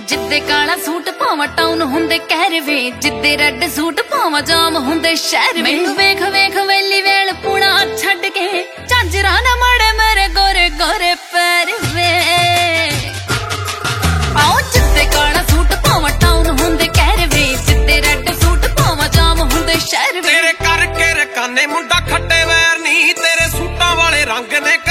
ਜਿੱਦੇ ਕਾਲਾ ਸੂਟ ਪਾਵਾਂ ਟਾਊਨ ਹੁੰਦੇ ਕਹਿਰ ਵੇ, ਜਿੱਦੇ ਰੈੱਡ ਸੂਟ ਪਾਵਾਂ ਜਾਮ ਹੁੰਦੇ ਸ਼ਹਿਰ ਵੇ। ਮੈਨੂੰ ਵੇਖ ਵੇਖ ਵੈਲੀ ਵੇਲ ਪੁਣਾ ਛੱਡ ਕੇ ਝਾਂਜਰਾਂ ਨਾ ਮਾੜੇ ਮੇਰੇ ਗੋਰੇ ਗੋਰੇ ਪੈਰ ਵੇ। ਆਓ ਜਿੱਦੇ ਕਾਲਾ ਸੂਟ ਪਾਵਾਂ ਟਾਊਨ ਹੁੰਦੇ ਕਹਿਰ ਵੇ, ਜਿੱਦੇ ਰੈੱਡ ਸੂਟ ਪਾਵਾਂ ਜਾਮ ਹੁੰਦੇ ਸ਼ਹਿਰ ਵੇ। ਤੇਰੇ ਕਰਕੇ ਰਕਾਨੇ ਮੁੰਡਾ ਖੱਟੇ ਵੈਰ ਨੀ, ਤੇਰੇ ਸੂਟਾਂ ਵਾਲੇ ਰੰਗ ਨੇ